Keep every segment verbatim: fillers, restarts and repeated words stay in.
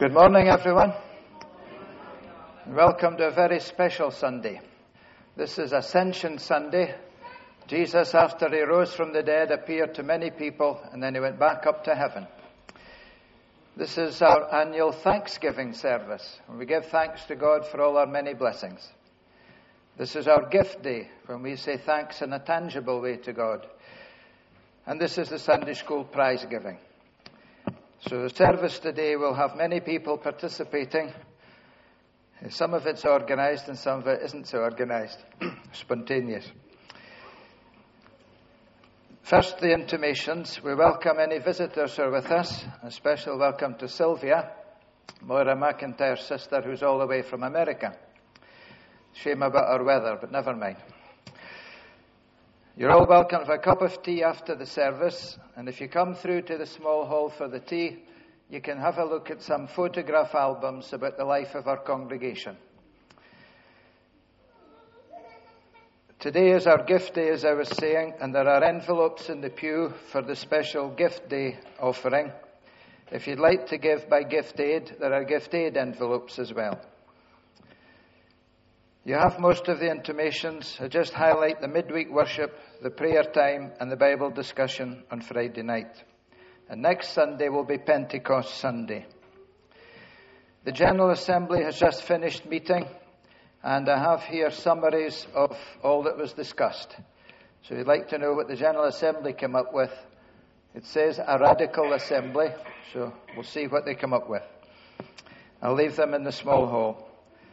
Good morning, everyone. Welcome to a very special Sunday. This is Ascension Sunday. Jesus, after he rose from the dead, appeared to many people, and then he went back up to heaven. This is our annual Thanksgiving service, and we give thanks to God for all our many blessings. This is our gift day, when we say thanks in a tangible way to God. And this is the Sunday School prize giving. So the service today will have many people participating. Some of it's organized and some of it isn't so organized, spontaneous. First, the intimations. We welcome any visitors who are with us. A special welcome to Sylvia, Moira McIntyre's sister, who's all the way from America. Shame about our weather, but never mind. You're all welcome for a cup of tea after the service, and if you come through to the small hall for the tea, you can have a look at some photograph albums about the life of our congregation. Today is our gift day, as I was saying, and there are envelopes in the pew for the special gift day offering. If you'd like to give by gift aid, there are gift aid envelopes as well. You have most of the intimations. I just highlight the midweek worship, the prayer time, and the Bible discussion on Friday night. And next Sunday will be Pentecost Sunday. The General Assembly has just finished meeting, and I have here summaries of all that was discussed. So if you'd like to know what the General Assembly came up with, it says a radical assembly, so we'll see what they come up with. I'll leave them in the small hall.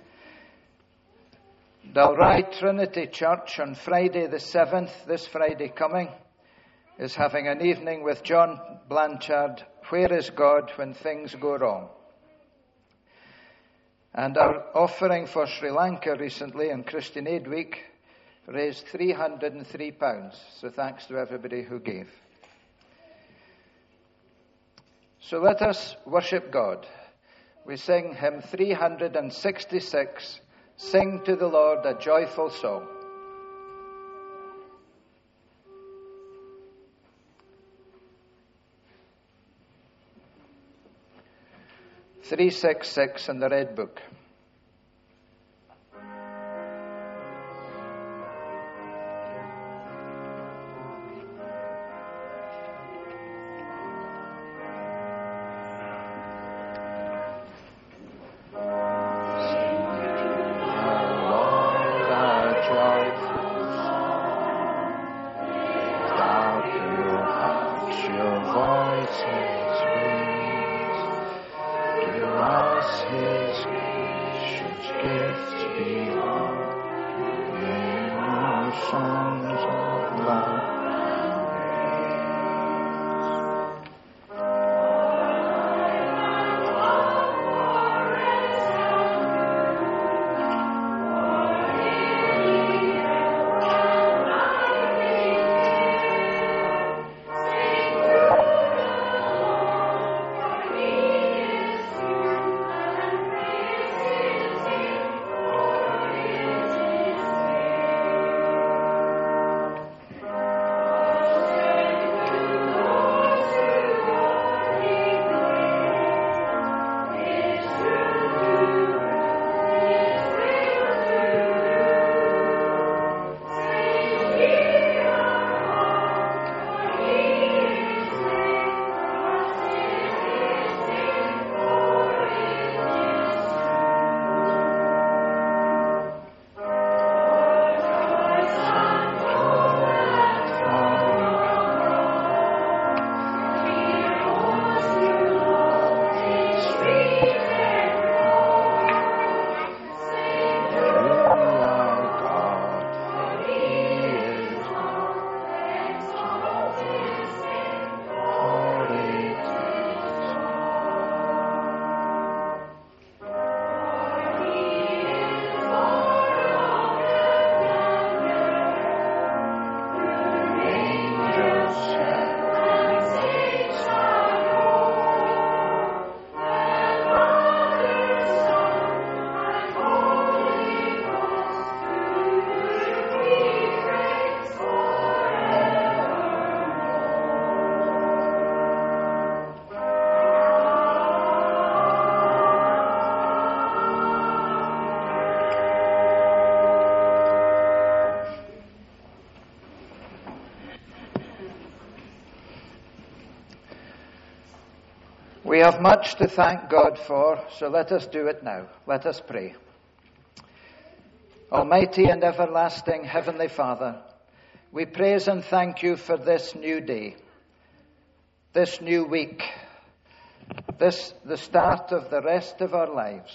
Dalry Trinity Church on Friday the seventh, this Friday coming, is having an evening with John Blanchard, Where is God When Things Go Wrong? And our offering for Sri Lanka recently on Christian Aid Week raised three hundred three pounds. So thanks to everybody who gave. So let us worship God. We sing hymn three hundred sixty-six, Sing to the Lord a Joyful Song. three sixty-six in the Red Book. We have much to thank God for, so let us do it now. Let us pray. Almighty and everlasting Heavenly Father, we praise and thank you for this new day, this new week, this the start of the rest of our lives.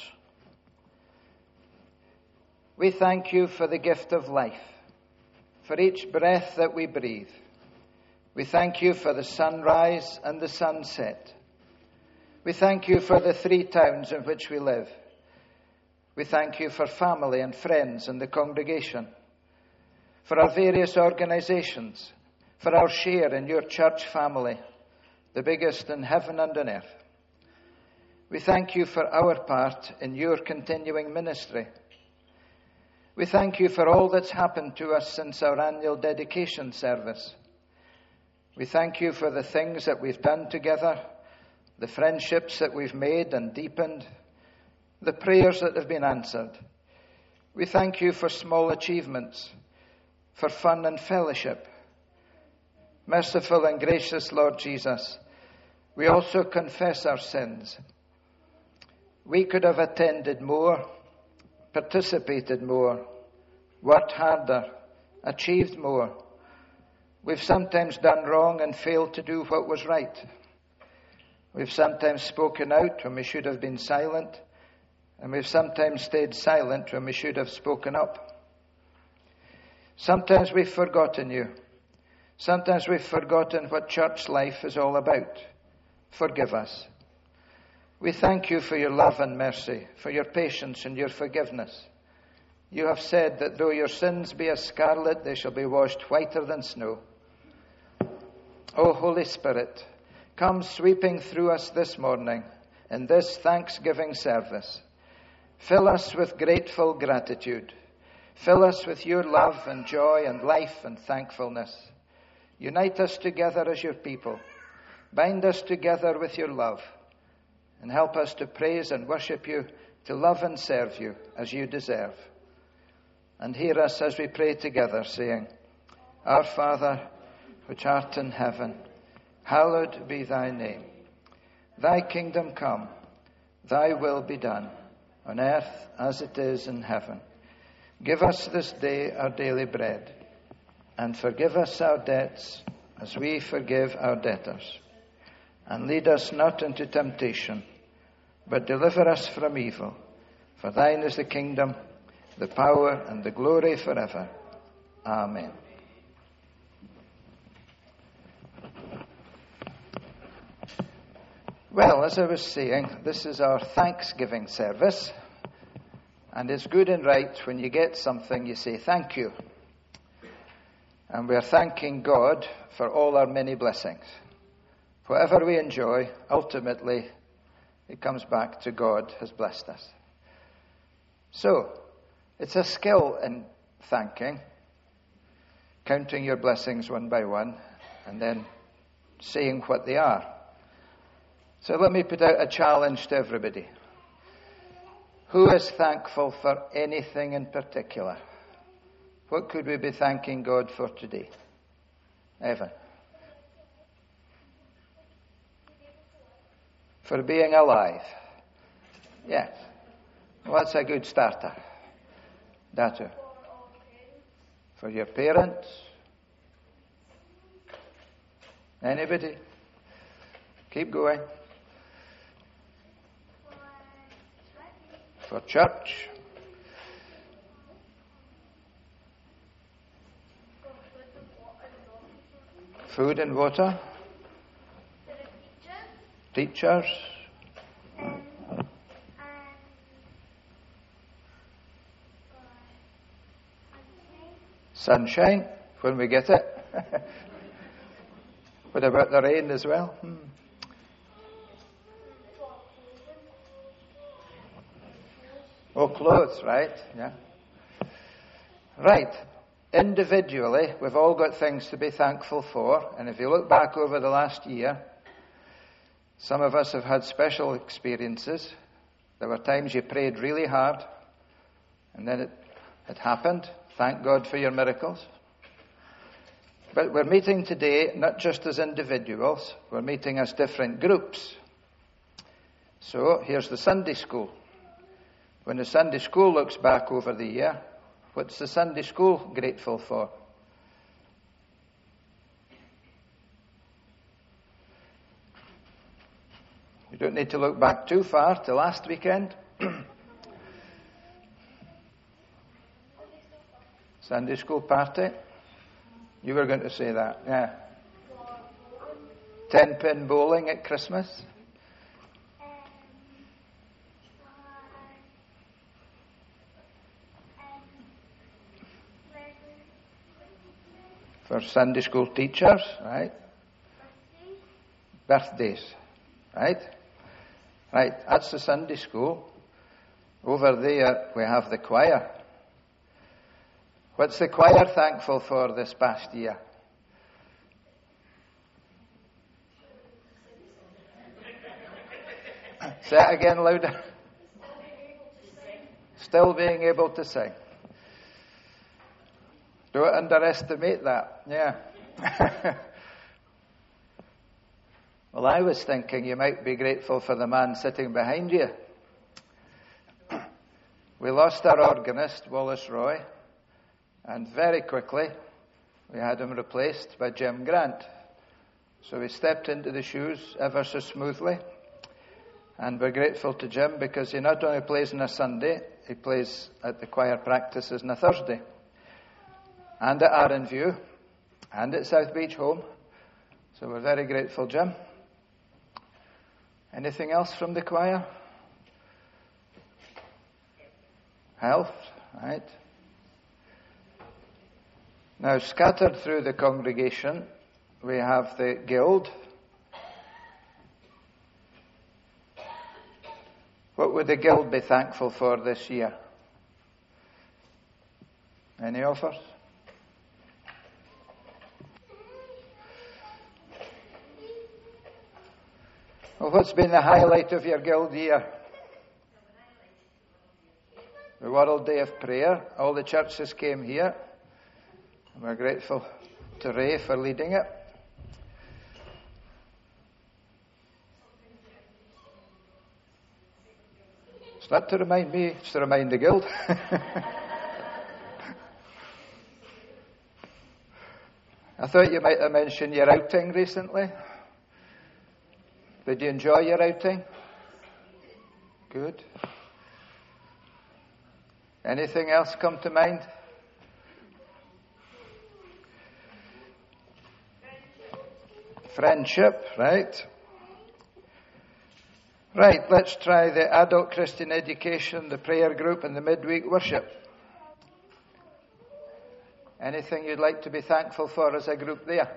We thank you for the gift of life, for each breath that we breathe. We thank you for the sunrise and the sunset. We thank you for the three towns in which we live. We thank you for family and friends and the congregation, for our various organizations, for our share in your church family, the biggest in heaven and on earth. We thank you for our part in your continuing ministry. We thank you for all that's happened to us since our annual dedication service. We thank you for the things that we've done together, the friendships that we've made and deepened, the prayers that have been answered. We thank you for small achievements, for fun and fellowship. Merciful and gracious Lord Jesus, we also confess our sins. We could have attended more, participated more, worked harder, achieved more. We've sometimes done wrong and failed to do what was right. We've sometimes spoken out when we should have been silent, and we've sometimes stayed silent when we should have spoken up. Sometimes we've forgotten you. Sometimes we've forgotten what church life is all about. Forgive us. We thank you for your love and mercy, for your patience and your forgiveness. You have said that though your sins be as scarlet, they shall be washed whiter than snow. O Holy Spirit, come sweeping through us this morning in this Thanksgiving service. Fill us with grateful gratitude. Fill us with your love and joy and life and thankfulness. Unite us together as your people. Bind us together with your love. And help us to praise and worship you, to love and serve you as you deserve. And hear us as we pray together, saying, Our Father, which art in heaven, hallowed be thy name. Thy kingdom come, thy will be done, on earth as it is in heaven. Give us this day our daily bread, and forgive us our debts as we forgive our debtors. And lead us not into temptation, but deliver us from evil. For thine is the kingdom, the power, and the glory forever. Amen. Well, as I was saying, this is our Thanksgiving service, and it's good and right when you get something, you say thank you. And we're thanking God for all our many blessings. Whatever we enjoy, ultimately, it comes back to God has blessed us. So, it's a skill in thanking, counting your blessings one by one, and then saying what they are. So let me put out a challenge to everybody. Who is thankful for anything in particular? What could we be thanking God for today? Evan? For being alive. Yes. Well, that's a good starter. Datu. For your parents? Anybody? Keep going. For church. Food and water. Teachers. Sunshine, when we get it. What about the rain as well? Hmm. Oh, clothes, right? Yeah. Right. Individually, we've all got things to be thankful for. And if you look back over the last year, some of us have had special experiences. There were times you prayed really hard, and then it, it happened. Thank God for your miracles. But we're meeting today not just as individuals, we're meeting as different groups. So here's the Sunday school. When the Sunday school looks back over the year, what's the Sunday school grateful for? You don't need to look back too far to last weekend. Sunday school party. You were going to say that, yeah. Ten-pin bowling at Christmas. For Sunday school teachers, right? Birthdays, right? Right, that's the Sunday school. Over there we have the choir. What's the choir thankful for this past year? Say it again louder. Still being able to sing. Don't underestimate that. Yeah. Well, I was thinking you might be grateful for the man sitting behind you. We lost our organist, Wallace Roy, and very quickly we had him replaced by Jim Grant. So we stepped into the shoes ever so smoothly. And we're grateful to Jim because he not only plays on a Sunday, he plays at the choir practices on a Thursday. And at Arranview, and at South Beach Home. So we're very grateful, Jim. Anything else from the choir? Health, right? Now, scattered through the congregation, we have the guild. What would the guild be thankful for this year? Any offers? Well, what's been the highlight of your guild year? The World Day of Prayer. All the churches came here. And we're grateful to Ray for leading it. It's not to remind me, it's to remind the guild. I thought you might have mentioned your outing recently. Did you enjoy your outing? Good. Anything else come to mind? Friendship, right? Right, let's try the adult Christian education, the prayer group, and the midweek worship. Anything you'd like to be thankful for as a group there?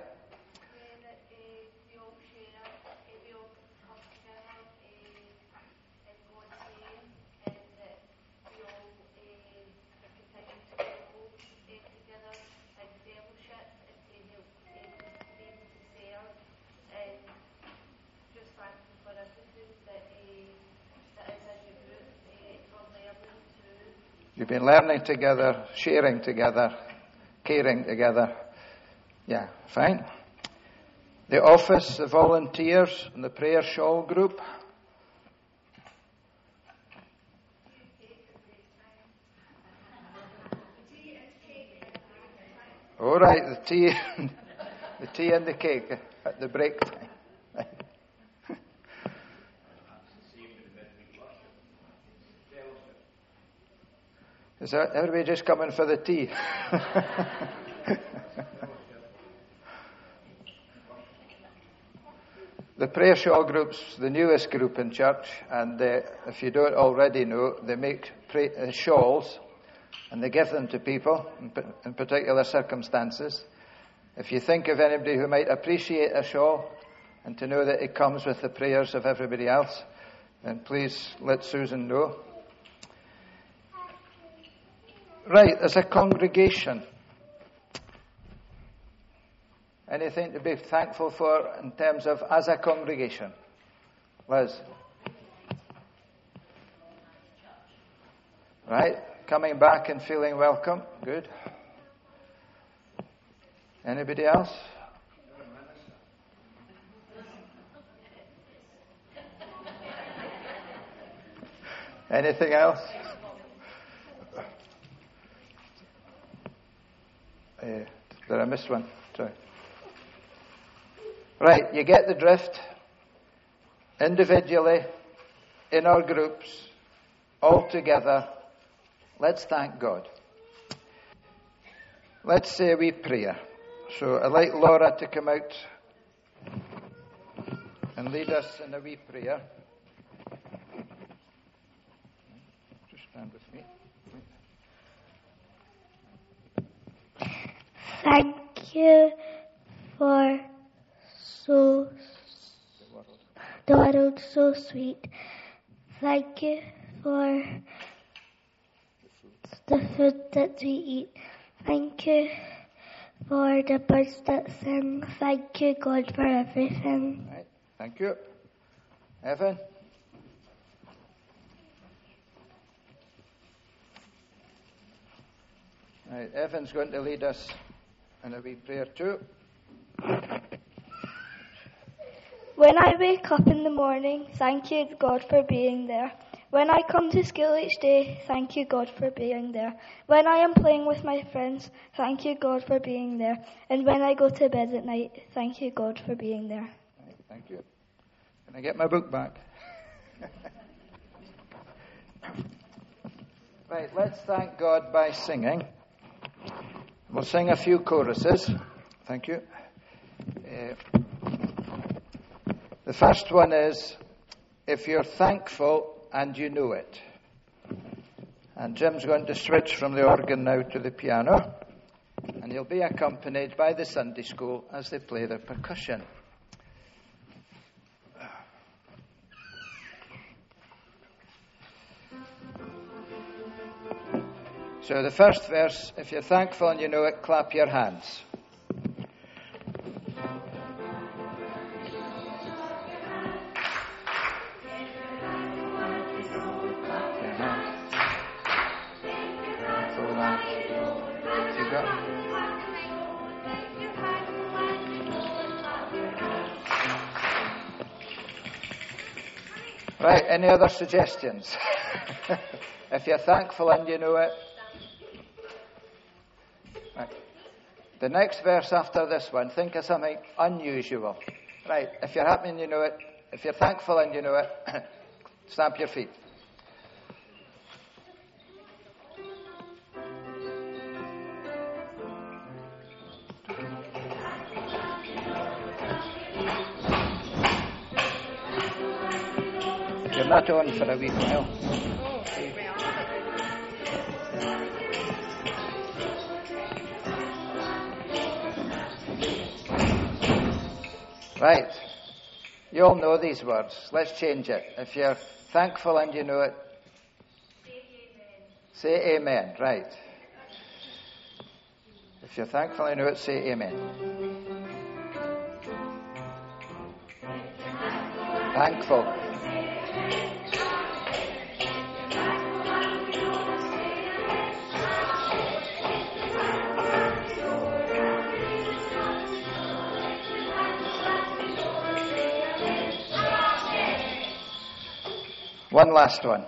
You've been learning together, sharing together, caring together. Yeah, fine. The office, the volunteers, and the prayer shawl group. All right, the tea, the tea and the cake at the break time. Is that everybody just coming for the tea? The prayer shawl group's the newest group in church, and uh, if you don't already know, they make pray- uh, shawls, and they give them to people in, in particular circumstances. If you think of anybody who might appreciate a shawl, and to know that it comes with the prayers of everybody else, then please let Susan know. Right, as a congregation, anything to be thankful for in terms of as a congregation? Liz? Right, coming back and feeling welcome. Good. Anybody else? Anything else? Uh, did I miss one? Sorry. Right, you get the drift. Individually, in our groups, all together, let's thank God. Let's say a wee prayer. So I'd like Laura to come out and lead us in a wee prayer. Just stand with me. Thank you for so the world so sweet. Thank you for the food that we eat. Thank you for the birds that sing. Thank you, God, for everything. Right. Thank you. Evan? Right. Evan's going to lead us in a wee prayer too. When I wake up in the morning, thank you, God, for being there. When I come to school each day, thank you, God, for being there. When I am playing with my friends, thank you, God, for being there. And when I go to bed at night, thank you, God, for being there. Right, thank you. Can I get my book back? Right, let's thank God by singing. We'll sing a few choruses. Thank you. Uh, the first one is, if you're thankful and you know it. And Jim's going to switch from the organ now to the piano, and he'll be accompanied by the Sunday school as they play their percussion. So the first verse, if you're thankful and you know it, clap your hands. Right, any other suggestions? If you're thankful and you know it. Right. The next verse after this one, think of something unusual. Right, if you're happy and you know it, if you're thankful and you know it, stamp your feet. You're not on for a wee while. Right. You all know these words. Let's change it. If you're thankful and you know it, say amen. Right. If you're thankful and you know it, say amen. Thankful. One last one.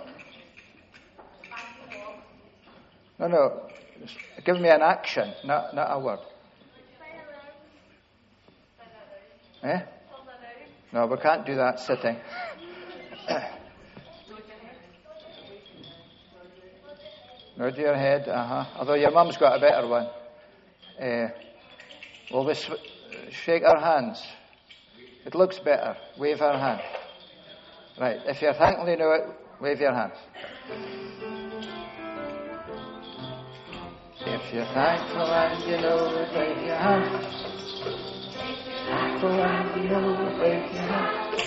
No, no. Give me an action, not not a word. Eh? No, we can't do that sitting. Nod your head, uh-huh. Although your mum's got a better one. Uh, will we sw- shake our hands? It looks better. Wave our hand. Right, if you're thankful you know it, wave your hands. If you're thankful and you know it, wave your hands. Thankful and you know it, wave your hands.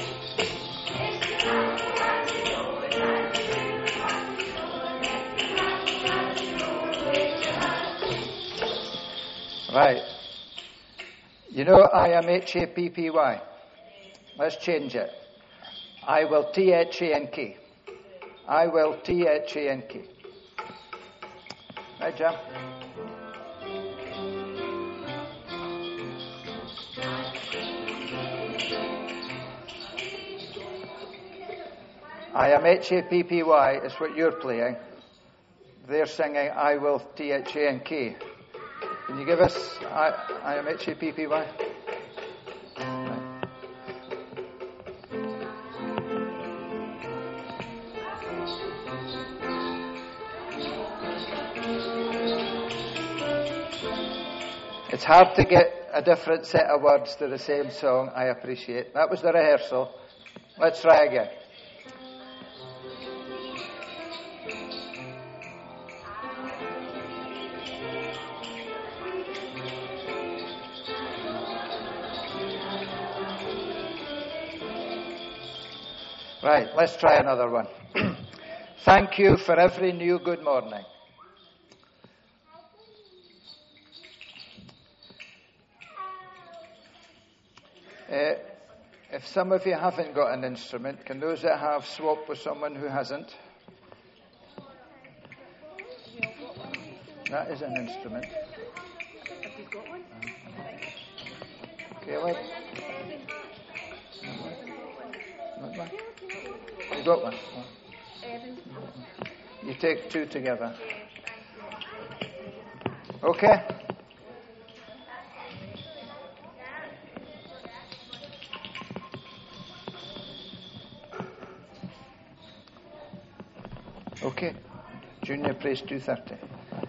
Right. You know I am H A P P Y. Let's change it. I will T H A N K. I will T H A N K. Right, Jim? I am H A P P Y is what you're playing. They're singing I will T H A N K. Can you give us I, I am H A P P Y? It's hard to get a different set of words to the same song, I appreciate. That was the rehearsal. Let's try again. Right, let's try another one. Thank you for every new good morning. Uh, if some of you haven't got an instrument, can those that have swap with someone who hasn't? That is an instrument. Have you got one? Caleb? Not one? You got one? You take two together. Okay? Okay. Junior plays two thirty.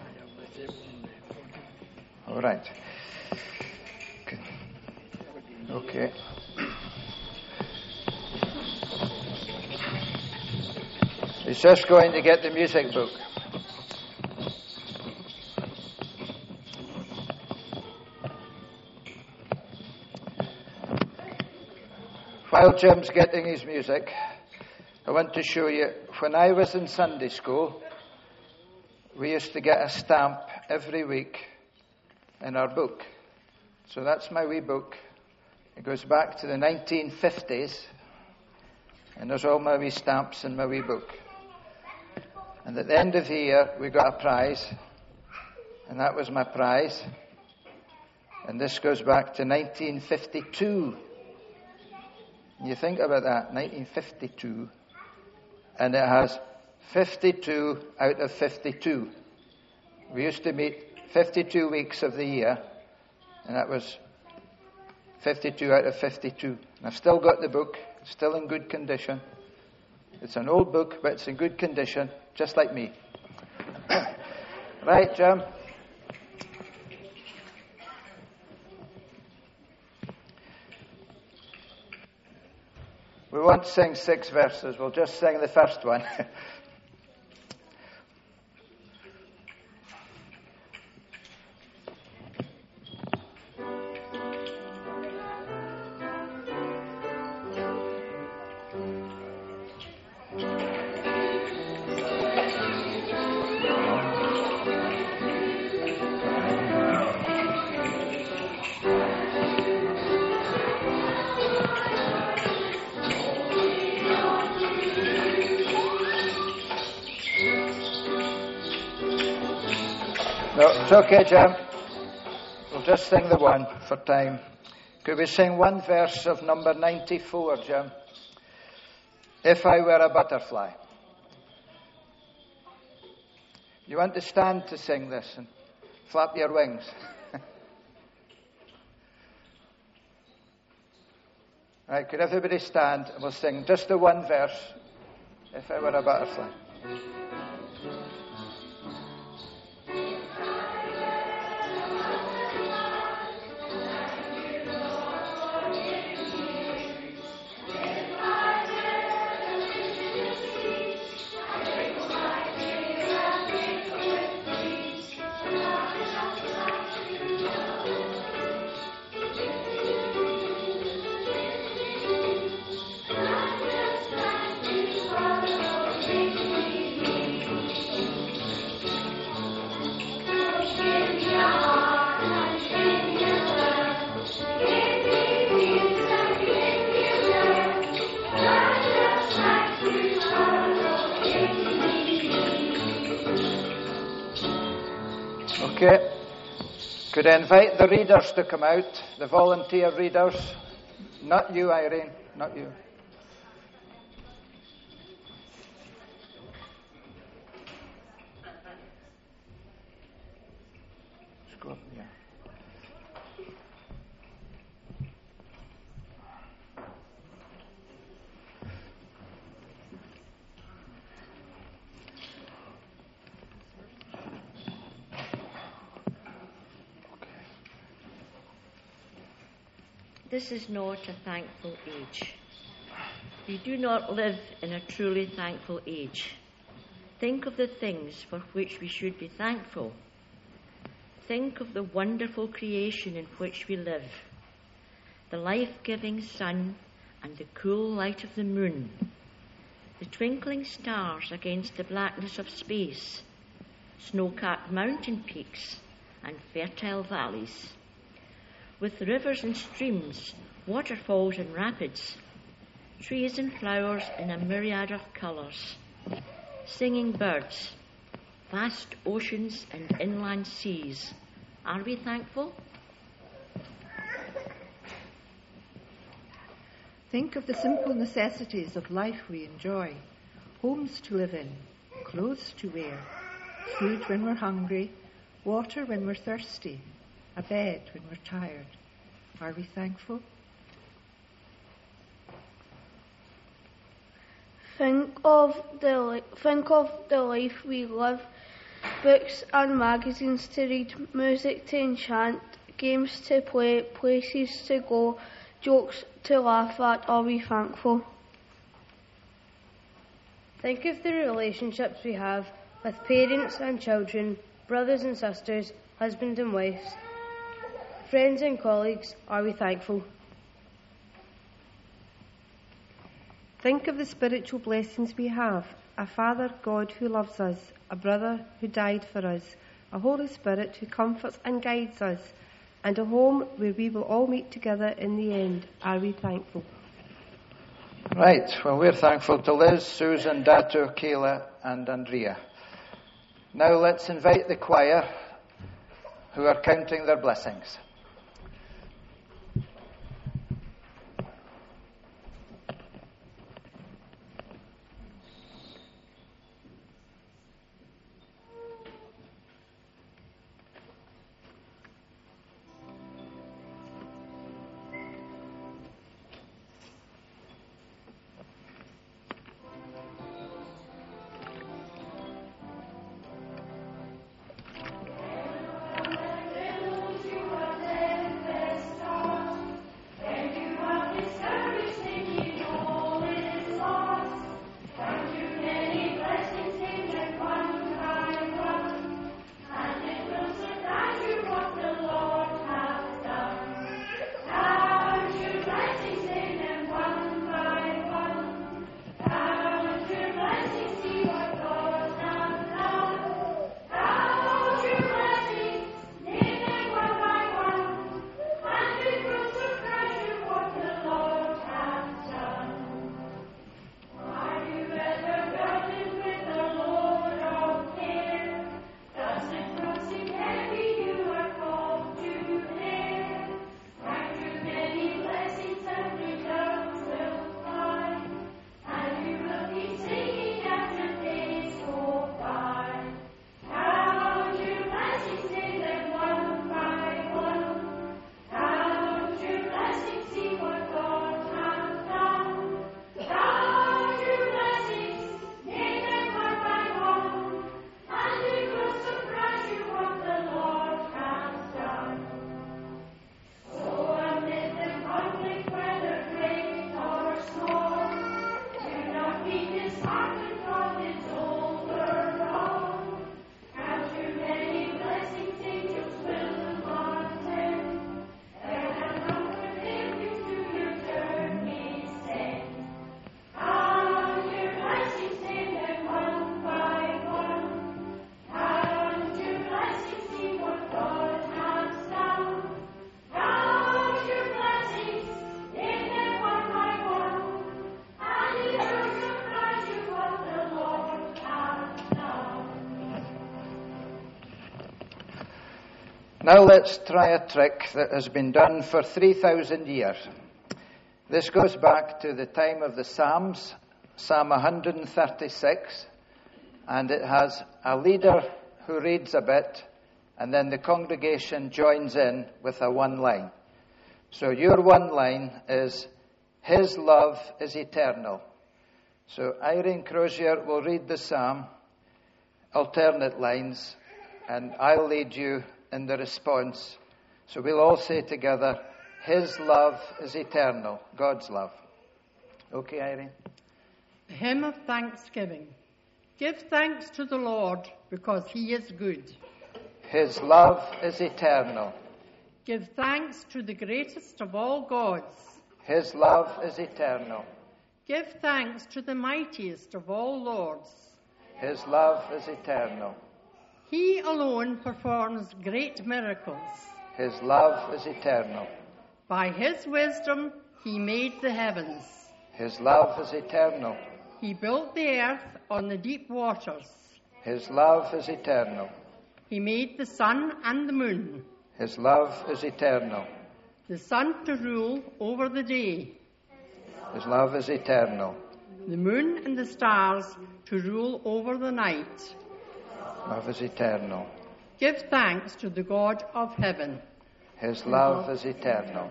All right. Okay. Okay. He's just going to get the music book. While Jim's getting his music, I want to show you, when I was in Sunday school, we used to get a stamp every week in our book. So that's my wee book. It goes back to the nineteen fifties, and there's all my wee stamps in my wee book. And at the end of the year, we got a prize, and that was my prize. And this goes back to nineteen fifty-two. You think about that, nineteen fifty-two. And it has fifty-two out of fifty-two. We used to meet fifty-two weeks of the year, and that was fifty-two out of fifty-two. And I've still got the book, it's still in good condition. It's an old book, but it's in good condition, just like me. Right, Jim? We won't sing six verses, we'll just sing the first one. No, it's okay, Jim. We'll just sing the one for time. Could we sing one verse of number ninety-four, Jim? If I were a butterfly. You want to stand to sing this and flap your wings. Right, could everybody stand and we'll sing just the one verse, If I were a butterfly. Okay. Could I invite the readers to come out, the volunteer readers? Not you, Irene, not you. go up here. This is not a thankful age. We do not live in a truly thankful age. Think of the things for which we should be thankful. Think of the wonderful creation in which we live, the life-giving sun and the cool light of the moon, the twinkling stars against the blackness of space, snow-capped mountain peaks and fertile valleys, with rivers and streams, waterfalls and rapids, trees and flowers in a myriad of colours, singing birds, vast oceans and inland seas. Are we thankful? Think of the simple necessities of life we enjoy. Homes to live in, clothes to wear, food when we're hungry, water when we're thirsty, a bed when we're tired. Are we thankful? Think of the li- think of the life we live. Books and magazines to read, music to enchant, games to play, places to go, jokes to laugh at. Are we thankful? Think of the relationships we have with parents and children, brothers and sisters, husbands and wives, friends and colleagues. Are we thankful? Think of the spiritual blessings we have, a Father God who loves us, a brother who died for us, a Holy Spirit who comforts and guides us, and a home where we will all meet together in the end. Are we thankful? Right, well, we're thankful to Liz, Susan, Datu, Kayla, and Andrea. Now let's invite the choir who are counting their blessings. Now let's try a trick that has been done for three thousand years. This goes back to the time of the Psalms, Psalm one thirty-six, and it has a leader who reads a bit, and then the congregation joins in with a one line. So your one line is, His love is eternal. So Irene Crozier will read the psalm, alternate lines, and I'll lead you in the response. So we'll all say together, His love is eternal, God's love. Okay, Irene? A hymn of thanksgiving. Give thanks to the Lord, because he is good. His love is eternal. Give thanks to the greatest of all gods. His love is eternal. Give thanks to the mightiest of all lords. His love is eternal. He alone performs great miracles. His love is eternal. By his wisdom he made the heavens. His love is eternal. He built the earth on the deep waters. His love is eternal. He made the sun and the moon. His love is eternal. The sun to rule over the day. His love is eternal. The moon and the stars to rule over the night. Love is eternal. Give thanks to the God of heaven. His love is eternal.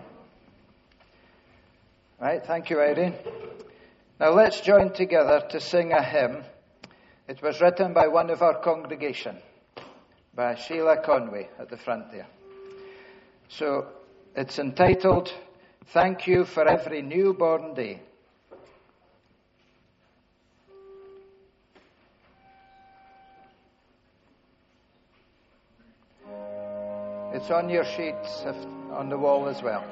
Right, thank you, Irene. Now let's join together to sing a hymn. It was written by one of our congregation, by Sheila Conway at the front there. So it's entitled, Thank You for Every Newborn Day. It's on your sheets, if, on the wall as well.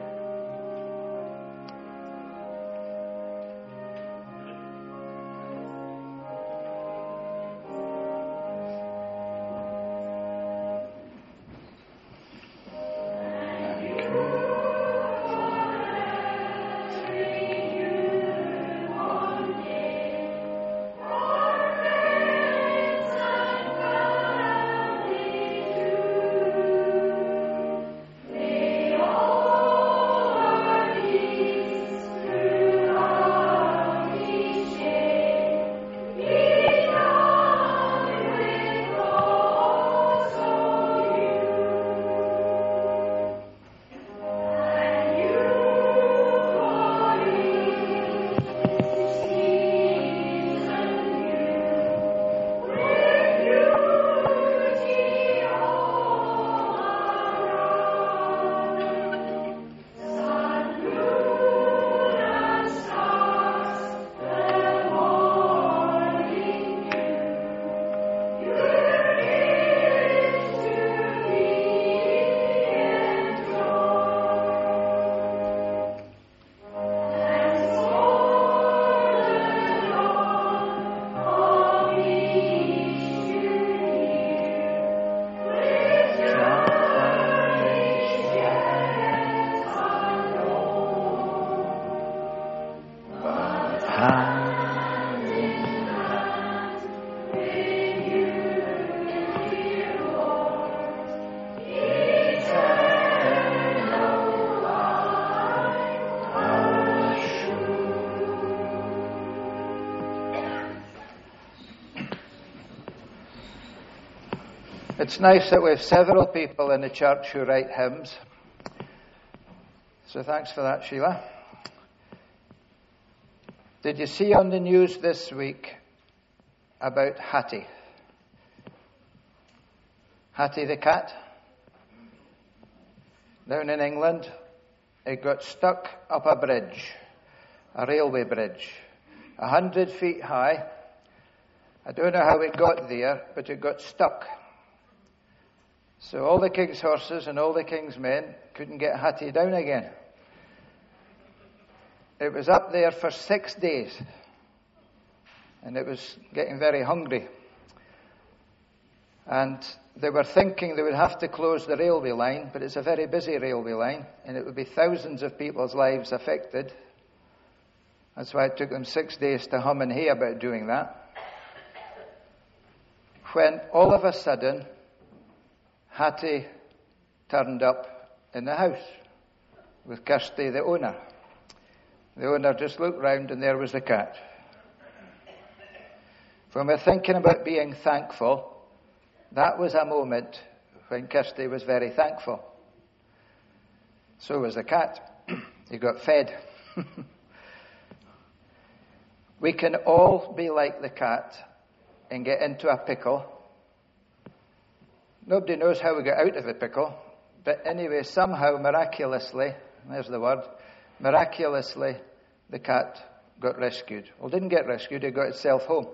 It's nice that we have several people in the church who write hymns. So thanks for that, Sheila. Did you see on the news this week about Hattie? Hattie the cat? Down in England, it got stuck up a bridge, a railway bridge, a hundred feet high. I don't know how it got there, but it got stuck. So all the king's horses and all the king's men couldn't get Hattie down again. It was up there for six days, and it was getting very hungry. And they were thinking they would have to close the railway line, but it's a very busy railway line, and it would be thousands of people's lives affected. That's why it took them six days to hum and hey about doing that. When all of a sudden, Hattie turned up in the house with Kirsty, the owner. The owner just looked round and there was the cat. When we're thinking about being thankful, that was a moment when Kirsty was very thankful. So was the cat. He got fed. We can all be like the cat and get into a pickle. Nobody knows how we got out of a pickle, but anyway, somehow, miraculously, there's the word, miraculously, the cat got rescued. Well, didn't get rescued, it got itself home.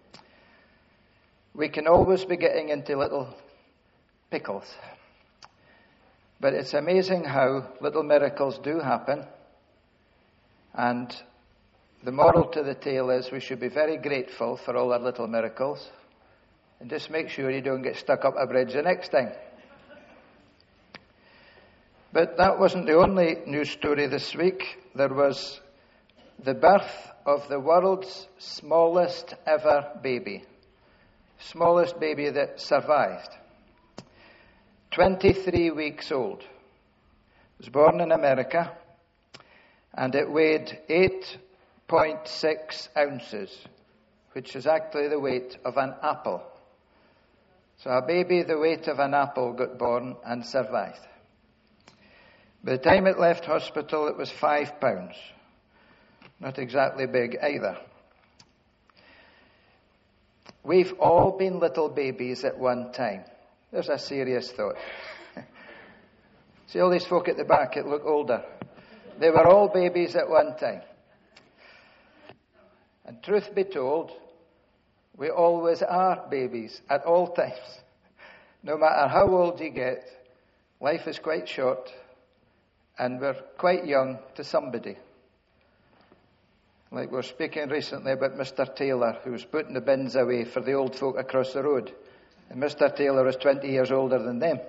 We can always be getting into little pickles. But it's amazing how little miracles do happen. And the moral to the tale is we should be very grateful for all our little miracles. And just make sure you don't get stuck up a bridge the next time. But that wasn't the only news story this week. There was the birth of the world's smallest ever baby. Smallest baby that survived. twenty-three weeks old. It was born in America. And it weighed eight point six ounces, which is actually the weight of an apple. So a baby the weight of an apple got born and survived. By the time it left hospital, it was five pounds. Not exactly big either. We've all been little babies at one time. There's a serious thought. See all these folk at the back that look older. They were all babies at one time. And truth be told, we always are babies at all times. No matter how old you get, life is quite short, and we're quite young to somebody. Like we were speaking recently about Mister Taylor, who was putting the bins away for the old folk across the road. And Mister Taylor was twenty years older than them.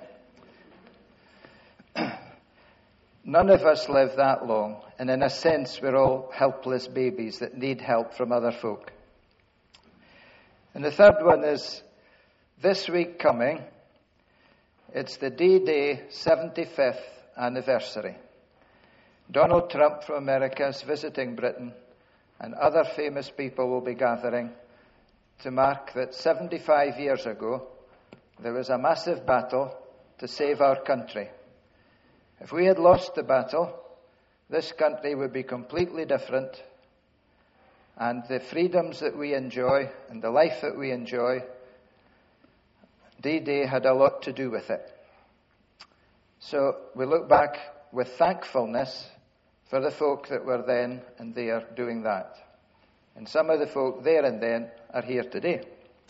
None of us live that long, and in a sense we're all helpless babies that need help from other folk. And the third one is, this week coming, it's the D-Day seventy-fifth anniversary. Donald Trump from America is visiting Britain, and other famous people will be gathering to mark that seventy-five years ago, there was a massive battle to save our country. If we had lost the battle, this country would be completely different, and the freedoms that we enjoy and the life that we enjoy, D-Day had a lot to do with it. So we look back with thankfulness for the folk that were then and there doing that. And some of the folk there and then are here today.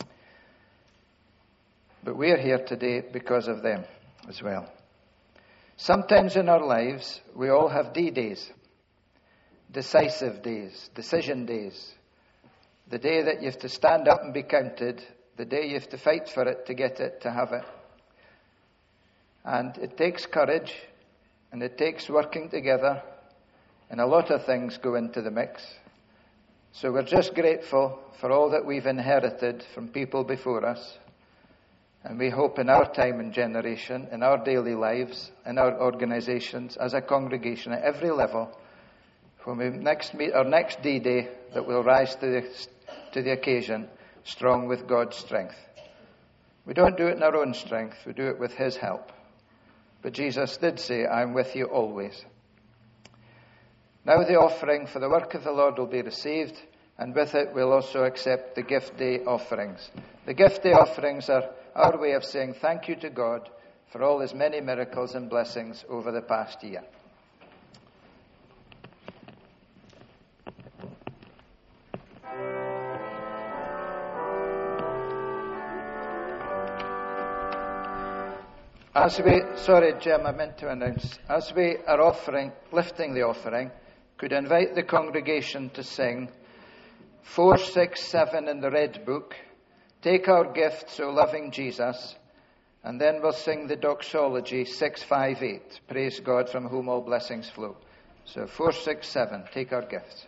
But we're here today because of them as well. Sometimes in our lives, we all have D-days, decisive days, decision days. The day that you have to stand up and be counted, the day you have to fight for it to get it, to have it. And it takes courage, and it takes working together, and a lot of things go into the mix. So we're just grateful for all that we've inherited from people before us. And we hope in our time and generation, in our daily lives, in our organizations, as a congregation at every level, when we next meet our next D-Day, that we'll rise to the, to the occasion strong with God's strength. We don't do it in our own strength, we do it with His help. But Jesus did say, I'm with you always. Now the offering for the work of the Lord will be received, and with it we'll also accept the gift day offerings. The gift day offerings are our way of saying thank you to God for all His many miracles and blessings over the past year. As we, sorry Jim, I meant to announce, as we are offering, lifting the offering, could invite the congregation to sing four six seven in the Red Book, Take Our Gifts, O Loving Jesus, and then we'll sing the doxology six five eight, Praise God from whom all blessings flow. So four six seven, Take Our Gifts.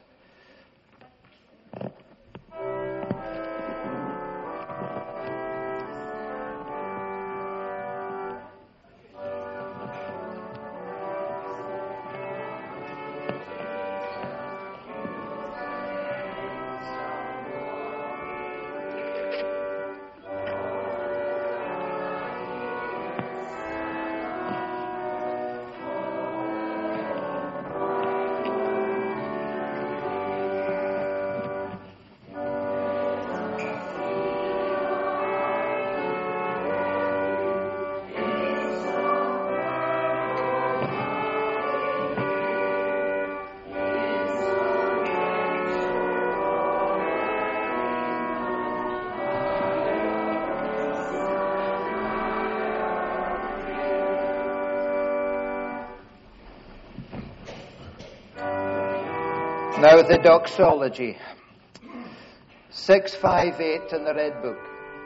Now the doxology. six five eight in the Red Book.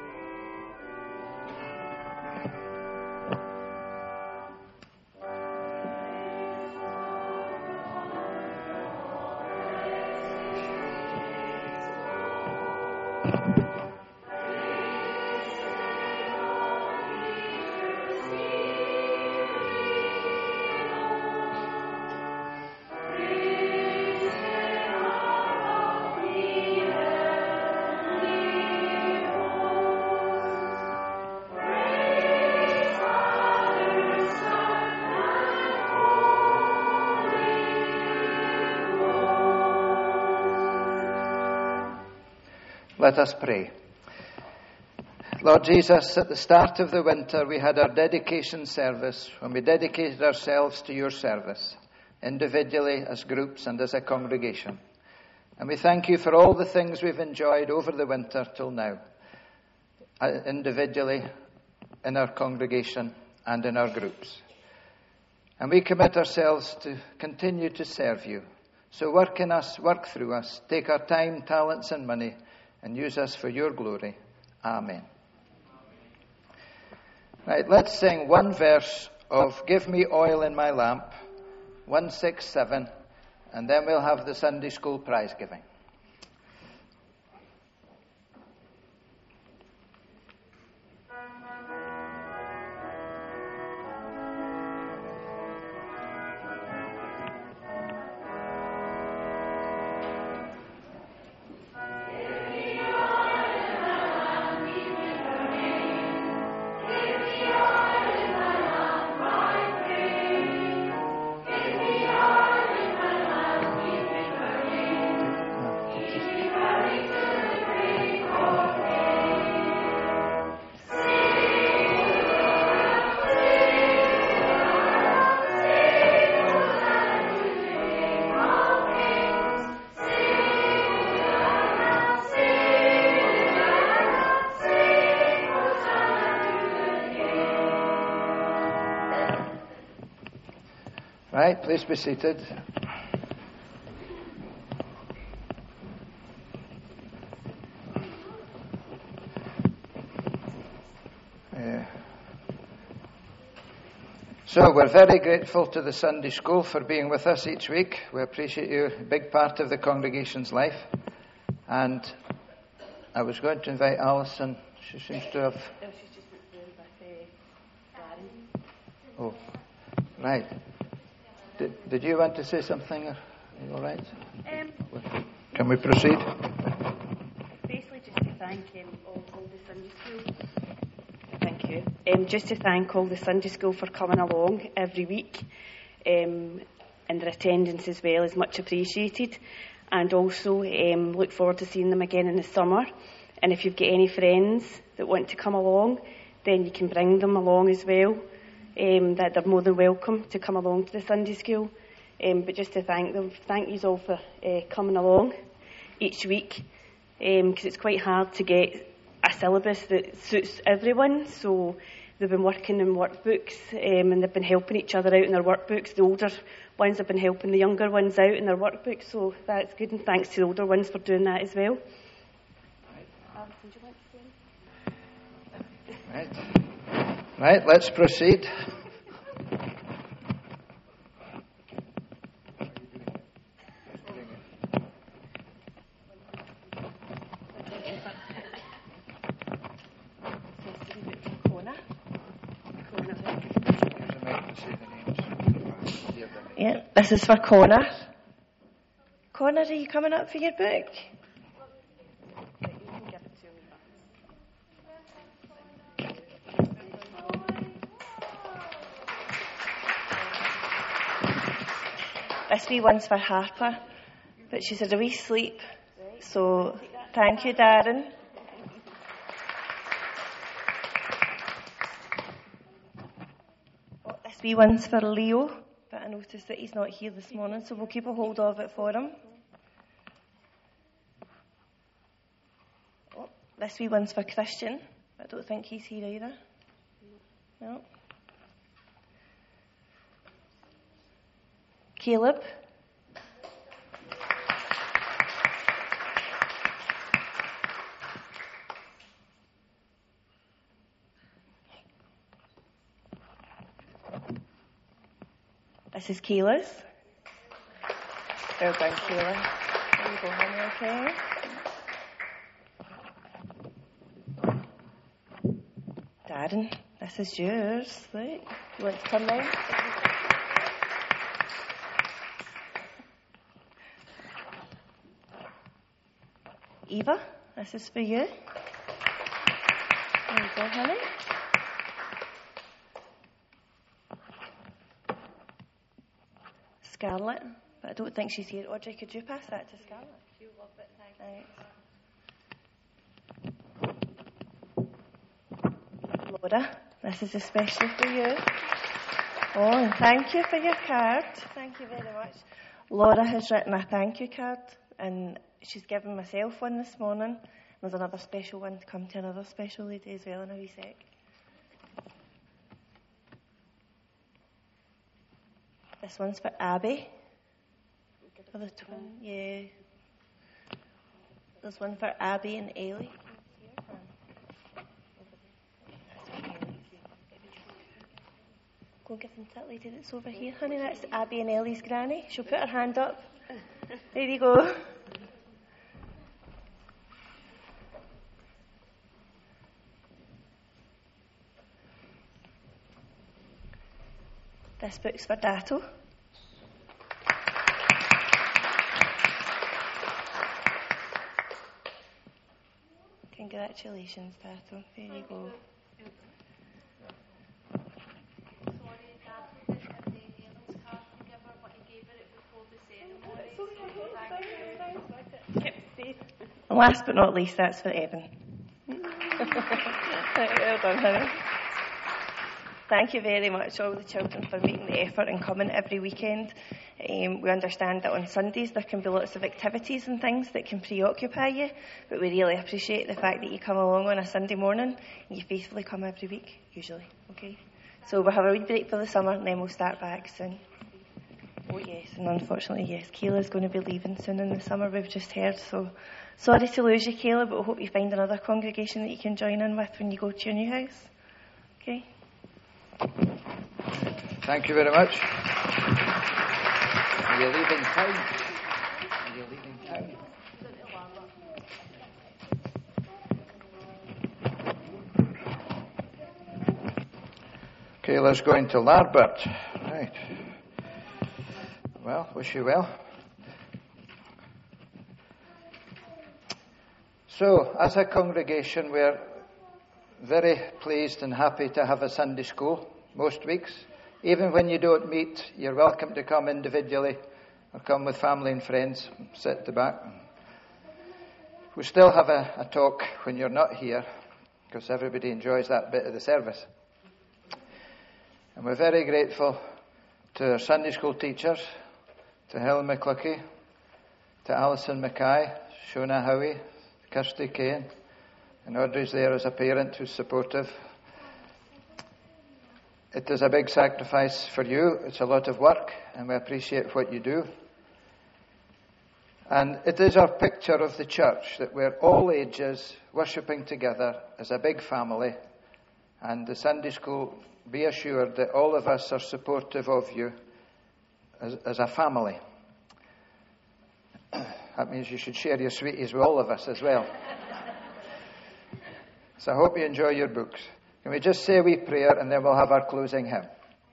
Let us pray. Lord Jesus, at the start of the winter we had our dedication service when we dedicated ourselves to your service, individually, as groups and as a congregation. And we thank you for all the things we've enjoyed over the winter till now, individually, in our congregation and in our groups. And we commit ourselves to continue to serve you. So work in us, work through us, take our time, talents and money, and use us for your glory. Amen. Right, let's sing one verse of Give Me Oil in My Lamp, one sixty-seven, and then we'll have the Sunday School prize giving. Right, please be seated. Uh, so we're very grateful to the Sunday School for being with us each week. We appreciate you, a big part of the congregation's life. And I was going to invite Alison. She seems to have... No, she's just with uh, Darren. Oh, right. Did, did you want to say something? Are you all right? Um, Can we proceed? Basically, just to thank um, all, all the Sunday School. Thank you. Um, just to thank all the Sunday School for coming along every week, um, and their attendance as well is much appreciated. And also um, look forward to seeing them again in the summer. And if you've got any friends that want to come along, then you can bring them along as well. Um, that they're more than welcome to come along to the Sunday School. Um, but just to thank them, thank you all for uh, coming along each week, because um, it's quite hard to get a syllabus that suits everyone. So they've been working in workbooks, um, and they've been helping each other out in their workbooks. The older ones have been helping the younger ones out in their workbooks, so that's good, and thanks to the older ones for doing that as well. Alison, do you want to say anything? Right. Right, let's proceed. Yeah, this is for Connor. Connor, are you coming up for your book? This wee one's for Harper, but she's had a wee sleep, so thank you, Darren. Oh, this wee one's for Leo, but I noticed that he's not here this morning, so we'll keep a hold of it for him. Oh, this wee one's for Christian, but I don't think he's here either. No. Caleb. This is Kayla's. Well done, Kayla. There you go, honey, okay? Darren, this is yours. Look, you want to come now? Eva, this is for you. There you go, honey. Scarlett, but I don't think she's here. Audrey, could you pass that to Scarlett? She'll love it, thanks. Laura, this is especially for you. Oh, and thank you for your card. Thank you very much. Laura has written a thank you card, and she's given myself one this morning. There's another special one to come to another special lady as well in a wee sec. This one's for Abby. For the twin, yeah. There's one for Abby and Ailey. Go give them to that lady that's over here, honey. That's Abby and Ellie's granny. She'll put her hand up. There you go. This book's for Dato. Congratulations, Dato. There you go. And last but not least, that's for Evan. Well done, honey. Thank you very much, all the children, for making the effort and coming every weekend. Um, we understand that on Sundays there can be lots of activities and things that can preoccupy you, but we really appreciate the fact that you come along on a Sunday morning and you faithfully come every week, usually. Okay? So we'll have a wee break for the summer and then we'll start back soon. Oh yes, and unfortunately, yes, Kayla's going to be leaving soon in the summer, we've just heard, so sorry to lose you, Kayla, but I hope you find another congregation that you can join in with when you go to your new house. Okay? Thank you very much. Are you leaving town? Are you leaving town? Kayla's going to Larbert. Right. Well, wish you well. So, as a congregation, we're very pleased and happy to have a Sunday school most weeks. Even when you don't meet, you're welcome to come individually or come with family and friends, sit at the back. We still have a, a talk when you're not here, because everybody enjoys that bit of the service. And we're very grateful to our Sunday school teachers, to Helen McCluckie, to Alison Mackay, Shona Howie, Kirsty Kane, and Audrey's there as a parent who's supportive. It is a big sacrifice for you. It's a lot of work, and we appreciate what you do. And it is our picture of the church, that we're all ages worshipping together as a big family. And the Sunday school, be assured that all of us are supportive of you as, as a family. That means you should share your sweeties with all of us as well. So I hope you enjoy your books. Can we just say a wee prayer and then we'll have our closing hymn.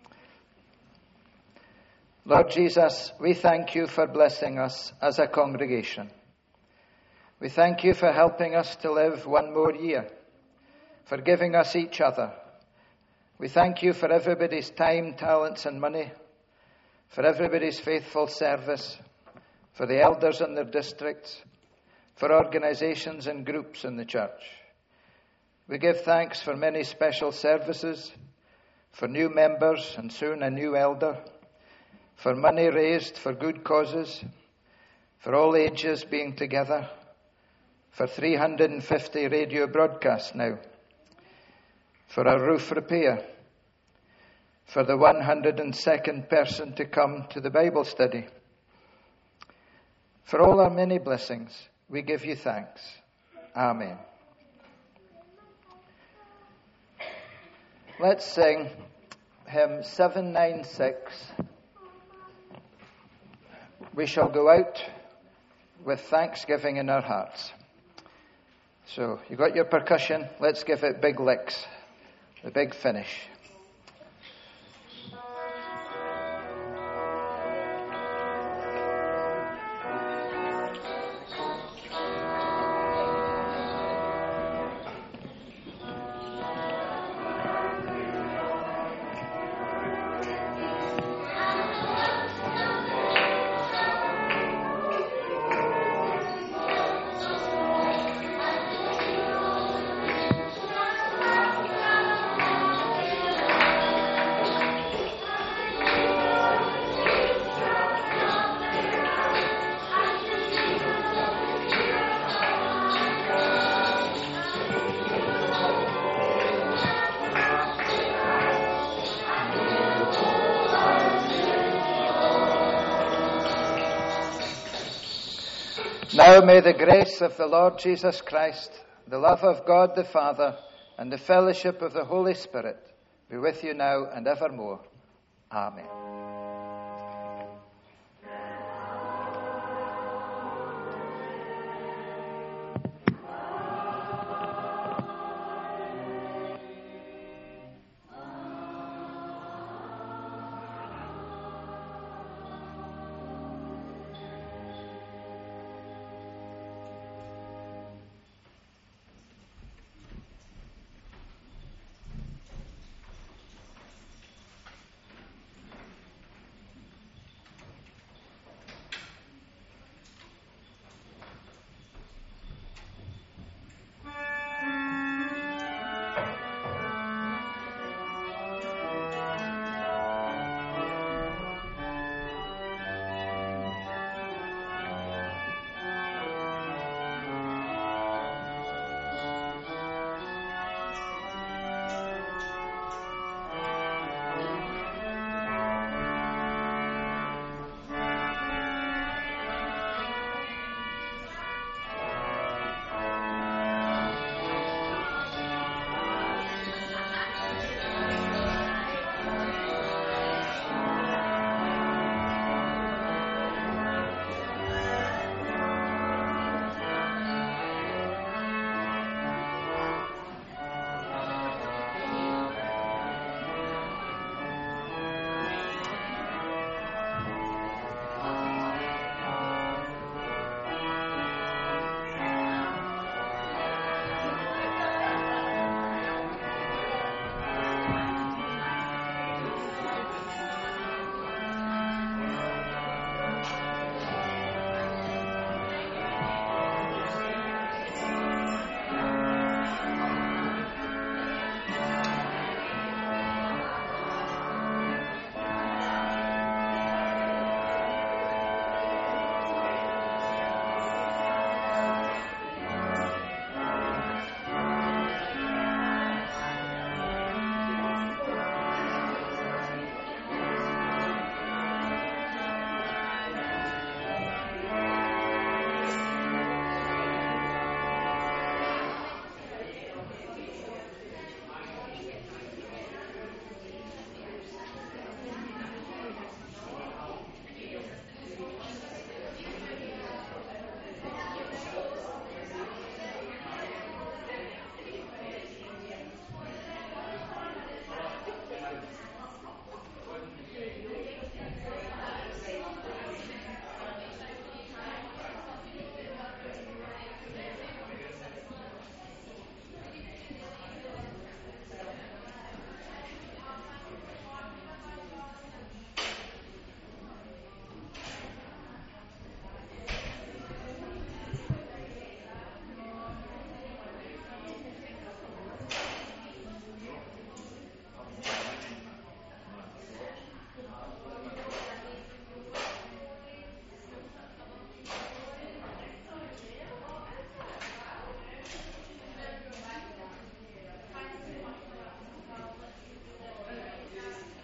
Lord Jesus, we thank you for blessing us as a congregation. We thank you for helping us to live one more year, for giving us each other. We thank you for everybody's time, talents and money, for everybody's faithful service, for the elders in their districts, for organisations and groups in the church. We give thanks for many special services, for new members and soon a new elder, for money raised for good causes, for all ages being together, for three hundred fifty radio broadcasts now, for a roof repair, for the one hundred second person to come to the Bible study. For all our many blessings, we give you thanks. Amen. Let's sing hymn seven ninety-six, we shall go out with thanksgiving in our hearts. So, you got your percussion? Let's give it big licks. The big finish. Now may the grace of the Lord Jesus Christ, the love of God the Father, and the fellowship of the Holy Spirit be with you now and evermore. Amen.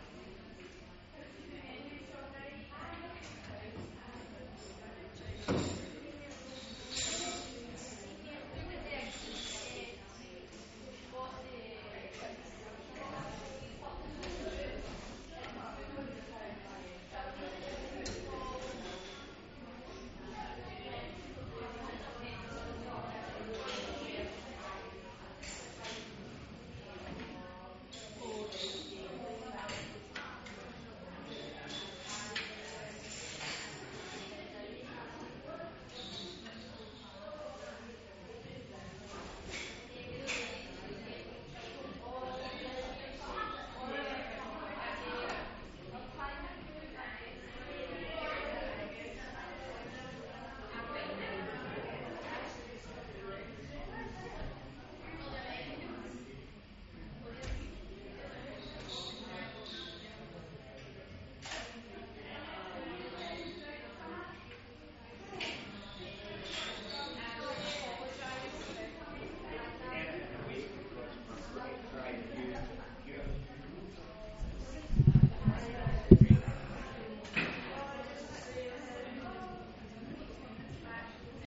Thank you.